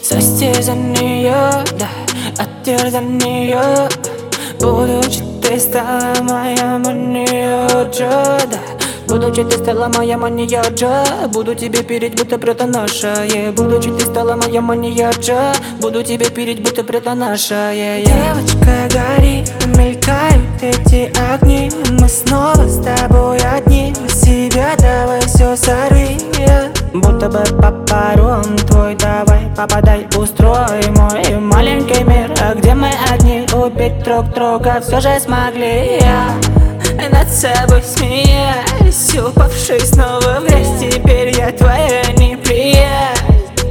Состязание, да, а теперь за нее. Будучи ты стала моя маньяджа, да. Будучи ты стала моя маньяджа, буду тебе переть, будто прета наша, Будучи ты стала моя маньяджа, буду тебе переть, будто прета наша, Девочка, гори, мелькают эти огни, мы снова с тобой одни, себя давай все сорви, Будто бы по паром твой, давай попадай, устрой мой маленький мир. А где мы одни, убить друг друга все же смогли, над собой смеясь, упавший снова в грязь. Теперь я твоя неприязнь.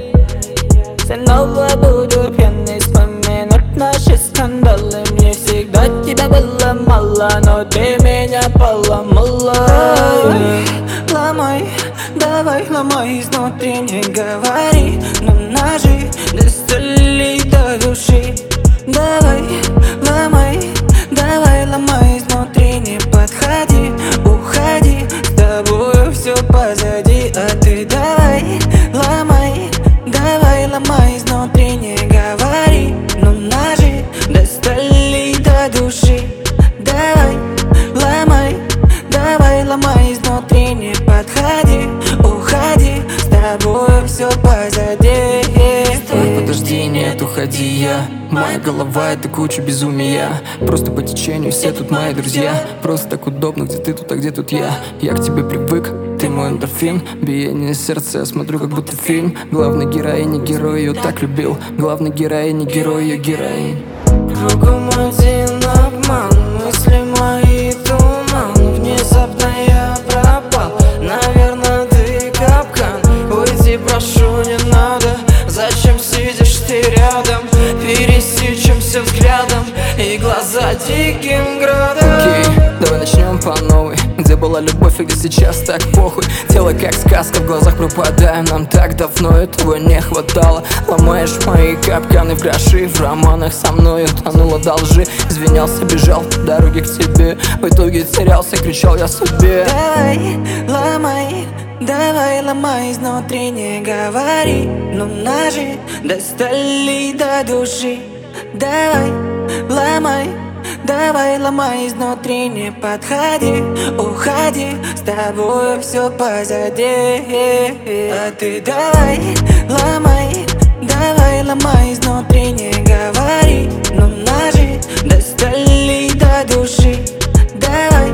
Снова буду пьяный вспоминать наши скандалы. Мне всегда тебя было мало, но ты меня поломала. Ломай, давай ломай изнутри, не говори, но ножи достали до души. Давай, давай ломай изнутри, не подходи, уходи, с тобою все позади. А ты давай ломай изнутри, не говори, но ножи достали до души. Давай ломай изнутри, не подходи, уходи, с тобою все позади. Стой, подожди, нет, уходи, моя голова — это куча безумия. Просто по течению, все тут мои друзья. Просто так удобно, где ты тут, а где тут я. Я к тебе привык, ты мой эндорфин. Биение сердца, я смотрю, как будто фильм. Главный героиня, герой ее так любил. Главный героиня, герой ее героинь. Кругом один обман, мысли мои туман. Внезапно я пропал, наверное, ты капкан. Уйди, прошу, не надо. Зачем сидишь ты рядом? Пересечемся взглядом и глаза диким градом. Окей, давай начнем по новой. Где была любовь и где сейчас так похуй. Тело как сказка, в глазах пропадаем. Нам так давно этого не хватало. Ломаешь мои капканы в гроши. В романах со мной утонуло до лжи. Извинялся, бежал по дороге к тебе. В итоге терялся, кричал я себе. Давай ломай изнутри, не говори, но ножи достали до души. Давай ломай изнутри, не подходи, уходи, с тобой все позади. А ты давай ломай изнутри, не говори, но ножи достали до души. Давай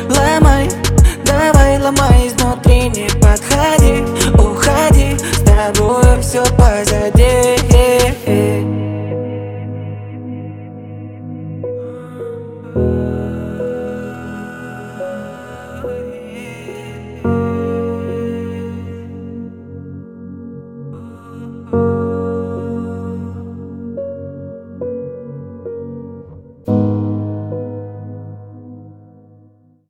ломай изнутри, не подходи, уходи, с тобой все позади.